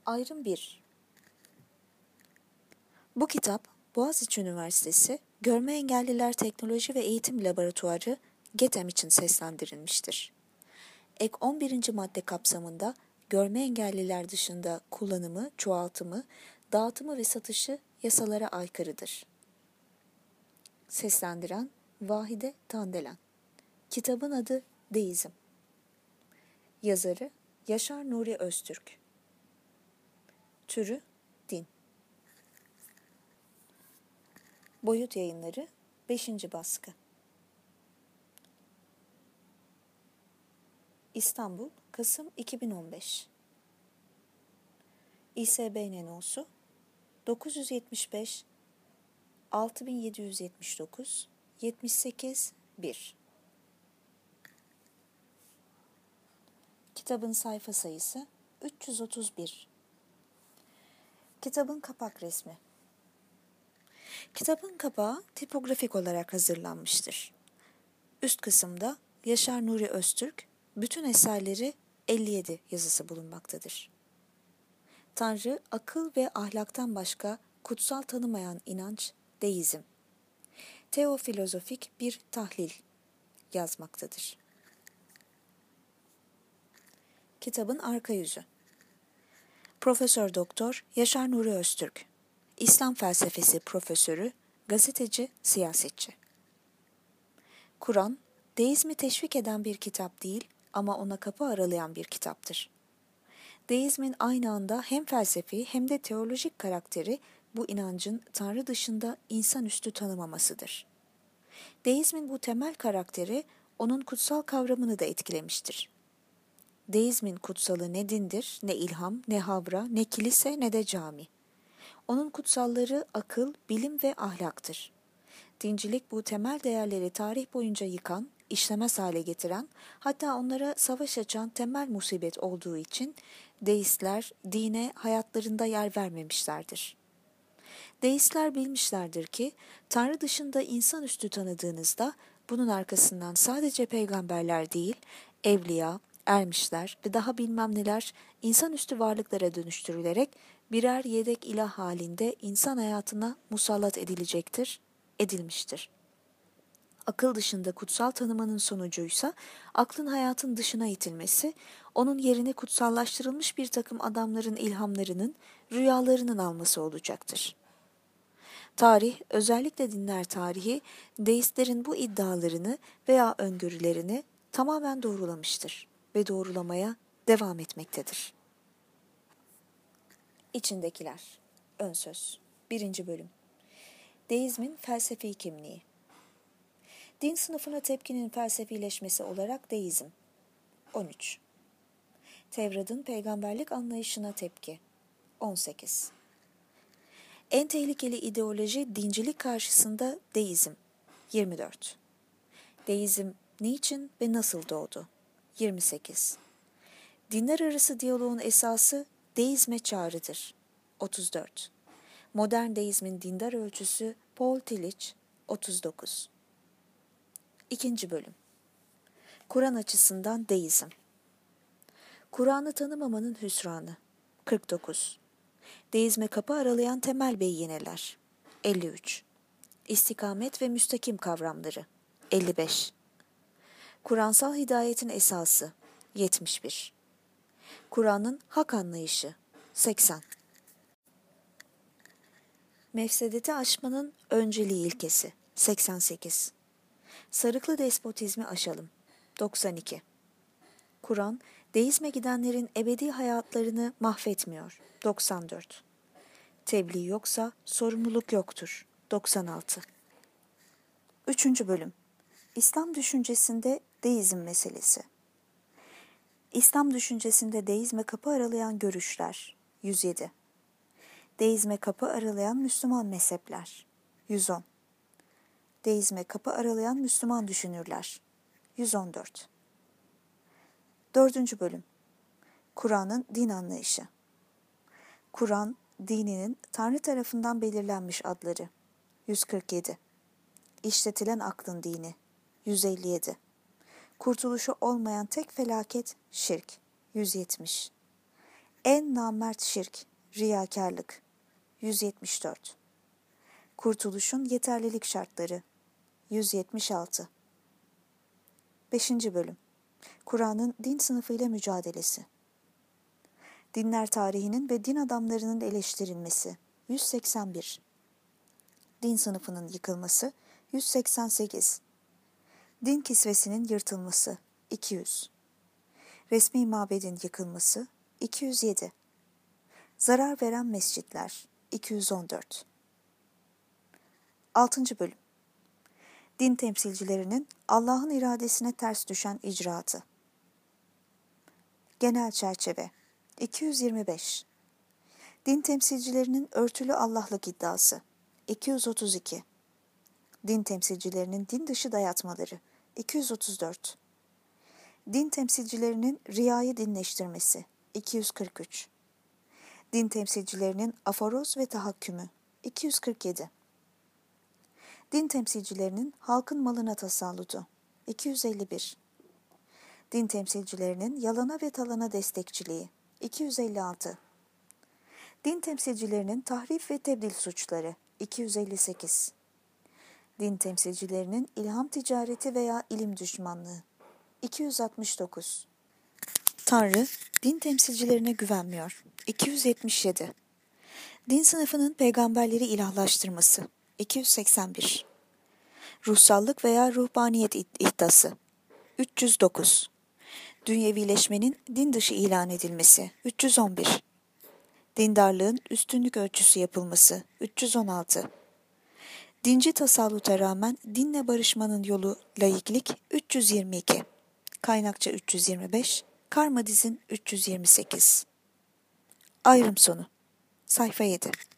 Ayrım 1. Bu kitap Boğaziçi Üniversitesi Görme Engelliler Teknoloji ve Eğitim Laboratuvarı GETEM için seslendirilmiştir. Ek 11. madde kapsamında görme engelliler dışında kullanımı, çoğaltımı, dağıtımı ve satışı yasalara aykırıdır. Seslendiren Vahide Tandelen. Kitabın adı Deizm. Yazarı Yaşar Nuri Öztürk. Türü Din. Boyut Yayınları 5. baskı. İstanbul, Kasım 2015. İSBN nosu 975 6779 78 1. Kitabın sayfa sayısı 331. Kitabın kapak resmi. Kitabın kapağı tipografik olarak hazırlanmıştır. Üst kısımda Yaşar Nuri Öztürk, bütün eserleri 57 yazısı bulunmaktadır. Tanrı, akıl ve ahlaktan başka kutsal tanımayan inanç, deizm. Teofilozofik bir tahlil yazmaktadır. Kitabın arka yüzü. Profesör Doktor Yaşar Nuri Öztürk, İslam felsefesi profesörü, gazeteci, siyasetçi. Kur'an, deizmi teşvik eden bir kitap değil ama ona kapı aralayan bir kitaptır. Deizmin aynı anda hem felsefi hem de teolojik karakteri bu inancın Tanrı dışında insanüstü tanımamasıdır. Deizmin bu temel karakteri onun kutsal kavramını da etkilemiştir. Deizmin kutsalı ne dindir, ne ilham, ne havra, ne kilise, ne de cami. Onun kutsalları akıl, bilim ve ahlaktır. Dincilik bu temel değerleri tarih boyunca yıkan, işlemez hale getiren, hatta onlara savaş açan temel musibet olduğu için deistler dine hayatlarında yer vermemişlerdir. Deistler bilmişlerdir ki Tanrı dışında insanüstü tanıdığınızda bunun arkasından sadece peygamberler değil, evliya, ermişler ve daha bilmem neler insanüstü varlıklara dönüştürülerek birer yedek ilah halinde insan hayatına musallat edilecektir, edilmiştir. Akıl dışında kutsal tanımanın sonucuysa aklın hayatın dışına itilmesi, onun yerine kutsallaştırılmış bir takım adamların ilhamlarının, rüyalarının alması olacaktır. Tarih, özellikle dinler tarihi, deistlerin bu iddialarını veya öngörülerini tamamen doğrulamıştır ve doğrulamaya devam etmektedir. İçindekiler. Ön söz. 1. bölüm. Deizmin felsefi kimliği. Din sınıfına tepkinin felsefileşmesi olarak deizm. 13. Tevrat'ın peygamberlik anlayışına tepki. 18. En tehlikeli ideoloji dincilik karşısında deizm. 24. Deizm niçin ve nasıl doğdu? 28. Dinler arası diyaloğun esası deizme çağrıdır. 34. Modern deizmin dindar ölçüsü Paul Tillich. 39. 2. bölüm. Kur'an açısından deizm. Kur'an'ı tanımamanın hüsranı. 49. Deizme kapı aralayan temel beyineler. 53. İstikamet ve müstakim kavramları. 55. Kur'ansal hidayetin esası. 71. Kur'an'ın hak anlayışı. 80. Mefsedeti aşmanın önceliği ilkesi. 88. Sarıklı despotizmi aşalım. 92. Kur'an, deizme gidenlerin ebedi hayatlarını mahvetmiyor. 94. Tebliğ yoksa sorumluluk yoktur. 96. 3. bölüm. İslam düşüncesinde deizm meselesi. İslam düşüncesinde deizme kapı aralayan görüşler. 107. Deizme kapı aralayan Müslüman mezhepler. 110. Deizme kapı aralayan Müslüman düşünürler. 114. 4. bölüm. Kur'an'ın din anlayışı. Kur'an, dininin Tanrı tarafından belirlenmiş adları. 147. İşletilen aklın dini. 157. Kurtuluşu olmayan tek felaket şirk. 170. En namert şirk, riyakarlık. 174. Kurtuluşun yeterlilik şartları. 176. 5. Bölüm. Kur'an'ın din sınıfıyla mücadelesi. Dinler tarihinin ve din adamlarının eleştirilmesi. 181. Din sınıfının yıkılması. 188. Din kisvesinin yırtılması. 200. Resmi mabedin yıkılması. 207. Zarar veren mescitler. 214. 6. Bölüm. Din temsilcilerinin Allah'ın iradesine ters düşen icraatı. Genel çerçeve. 225. Din temsilcilerinin örtülü Allah'lık iddiası. 232. Din temsilcilerinin din dışı dayatmaları. 234. Din temsilcilerinin riyayı dinleştirmesi. 243. Din temsilcilerinin aforoz ve tahakkümü. 247. Din temsilcilerinin halkın malına tasallutu. 251. Din temsilcilerinin yalana ve talana destekçiliği. 256. Din temsilcilerinin tahrif ve tebdil suçları. 258. Din temsilcilerinin ilham ticareti veya ilim düşmanlığı. 269. Tanrı, din temsilcilerine güvenmiyor. 277. Din sınıfının peygamberleri ilahlaştırması. 281. Ruhsallık veya ruhbaniyet iddiası. 309. Dünyevileşmenin din dışı ilan edilmesi. 311. Dindarlığın üstünlük ölçüsü yapılması. 316. Dinci tasalluta rağmen dinle barışmanın yolu laiklik. 322. Kaynakça 325. Karmadizin 328. Ayrım sonu. Sayfa 7.